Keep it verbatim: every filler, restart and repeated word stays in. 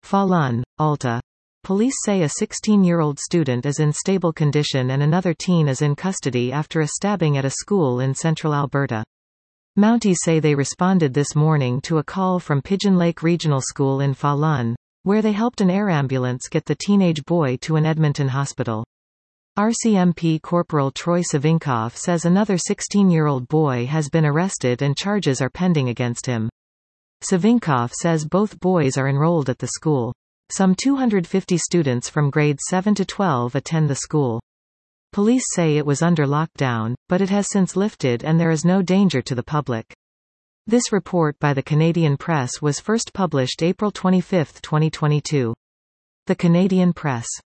Falun, Alta. Police say a sixteen-year-old student is in stable condition and another teen is in custody after a stabbing at a school in central Alberta. Mounties say they responded this morning to a call from Pigeon Lake Regional School in Falun, where they helped an air ambulance get the teenage boy to an Edmonton hospital. R C M P Corporal Troy Savinkov says another sixteen-year-old boy has been arrested and charges are pending against him. Savinkov says both boys are enrolled at the school. Some two hundred fifty students from grades seven to twelve attend the school. Police say it was under lockdown, but it has since lifted and there is no danger to the public. This report by the Canadian Press was first published April twenty-fifth, twenty twenty-two. The Canadian Press.